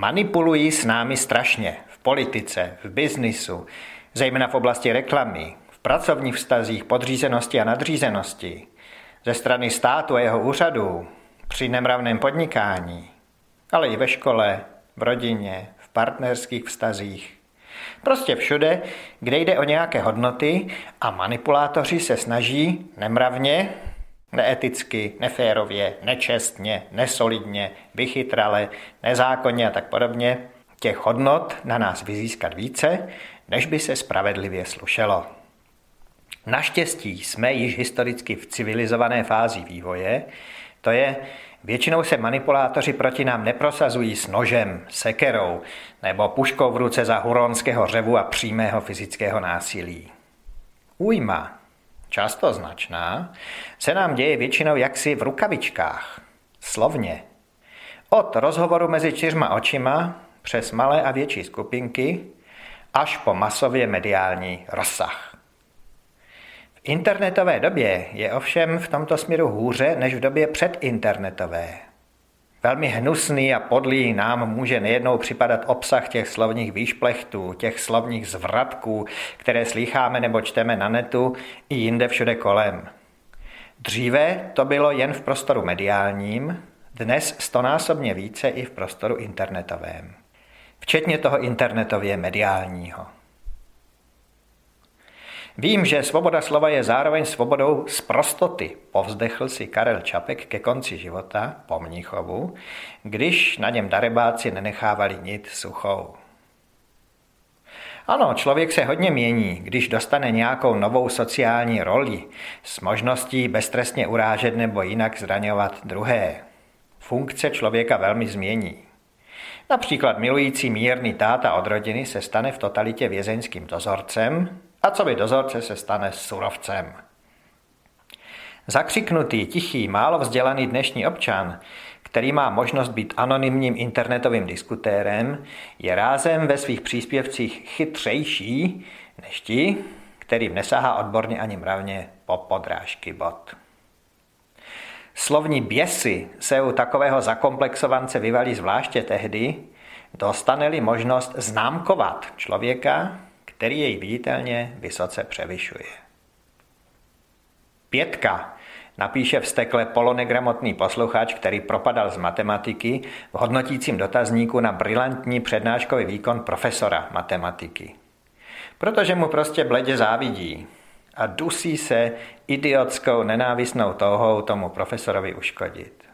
Manipulují s námi strašně v politice, v biznisu, zejména v oblasti reklamy, v pracovních vztazích, podřízenosti a nadřízenosti, ze strany státu a jeho úřadů, při nemravném podnikání, ale i ve škole, v rodině, v partnerských vztazích. Prostě všude, kde jde o nějaké hodnoty a manipulátoři se snaží nemravně, neeticky, neférově, nečestně, nesolidně, vychytrale, nezákonně a tak podobně těch hodnot na nás vyzískat více, než by se spravedlivě slušelo. Naštěstí jsme již historicky v civilizované fázi vývoje, to je, většinou se manipulátoři proti nám neprosazují s nožem, sekerou nebo puškou v ruce za huronského řevu a přímého fyzického násilí. Újma, často značná, se nám děje většinou jaksi v rukavičkách, slovně. Od rozhovoru mezi 4 očima přes malé a větší skupinky až po masově mediální rozsah. V internetové době je ovšem v tomto směru hůře než v době předinternetové. Velmi hnusný a podlý nám může nejednou připadat obsah těch slovních výšplechtů, těch slovních zvratků, které slýcháme nebo čteme na netu i jinde všude kolem. Dříve to bylo jen v prostoru mediálním, dnes 100násobně více i v prostoru internetovém. Včetně toho internetově mediálního. Vím, že svoboda slova je zároveň svobodou z prostoty, povzdechl si Karel Čapek ke konci života po Mnichovu, když na něm darebáci nenechávali nit suchou. Ano, člověk se hodně mění, když dostane nějakou novou sociální roli s možností beztrestně urážet nebo jinak zraňovat druhé. Funkce člověka velmi změní. Například milující mírný táta od rodiny se stane v totalitě vězeňským dozorcem, a co by dozorce se stane surovcem. Zakřiknutý, tichý, málo vzdělaný dnešní občan, který má možnost být anonymním internetovým diskutérem, je rázem ve svých příspěvcích chytřejší než ti, kterým nesahá odborně ani mravně po podrážky bot. Slovní běsy se u takového zakomplexovance vyvalí zvláště tehdy, dostane-li možnost známkovat člověka, který jej viditelně vysoce převyšuje. 5, napíše vztekle polonegramotný posluchač, který propadal z matematiky v hodnotícím dotazníku na brilantní přednáškový výkon profesora matematiky. Protože mu prostě bledě závidí a dusí se idiotskou nenávistnou touhou tomu profesorovi uškodit.